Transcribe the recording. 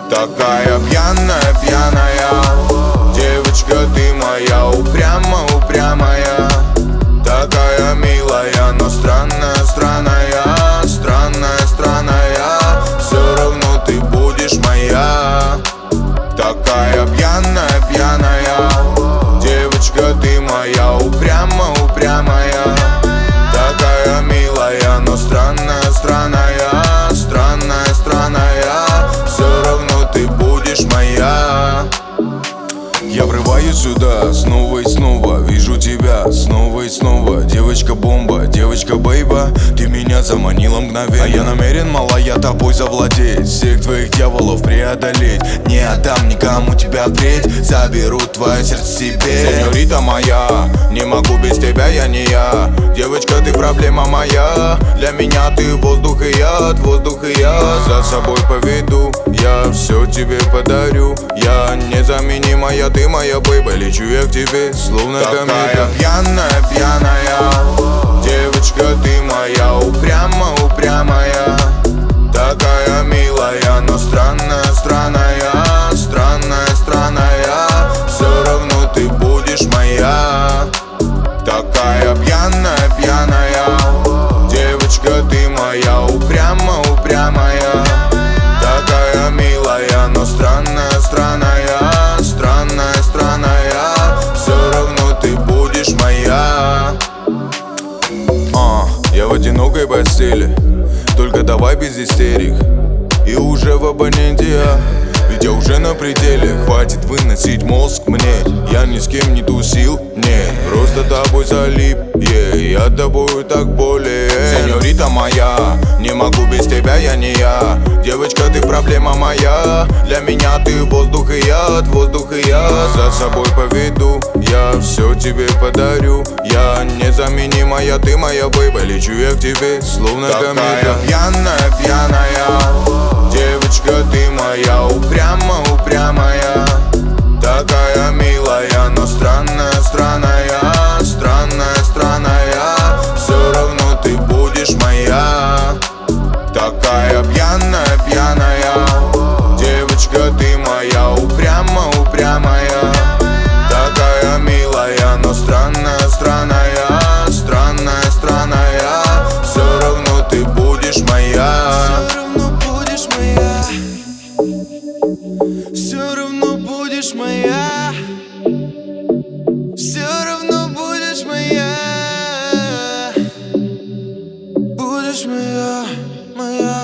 Такая пьяная, пьяная девочка, ты моя, упрямая. Такая милая, но странная, все равно ты будешь моя. Такая пьяная, девочка, ты моя, упрямая. Такая милая, но странная, все равно ты будешь моя. Я врываюсь сюда снова и снова, вижу тебя снова и снова. Девочка-бомба, девочка-бейба, ты меня заманила мгновенно. А я намерен, малая, тобой завладеть, всех твоих дьяволов преодолеть. Не отдам никому тебя впредь, заберу твое сердце себе. Сеньорита моя, не могу без тебя, я не я. Девочка, ты проблема моя, для меня ты воздух и яд. За собой поведу, я все тебе подарю. Я незаменимая, ты моя бейба, лечу я к тебе, словно комета. Такая пьяная девочка, ты моя, упрямая. Такая милая, но странная, все равно ты будешь моя. Такая пьяная девочка, ты моя, упрямая. Такая милая, но странная, все равно ты будешь моя. Я в одинокой постели, только давай без истерик. И уже в абоненте я, ведь я уже на пределе. Хватит выносить мозг мне, я ни с кем не тусил, нет. Просто тобой залип, я тобою так более. Сеньорита моя, не могу без тебя, я не я. Девочка, ты проблема моя, для меня ты воздух и яд. За собой поведу, я все тебе подарю. Я незаменимая, ты моя бейба, лечу я к тебе, словно комета. Такая пьяная девочка, ты моя, упрямая. Такая милая, но странная, все равно ты будешь моя. Такая пьяная девочка, ты моя, упрямая. Такая милая, но странная, все равно ты будешь моя. Все равно будешь моя. Все равно будешь моя. Будешь моя, моя.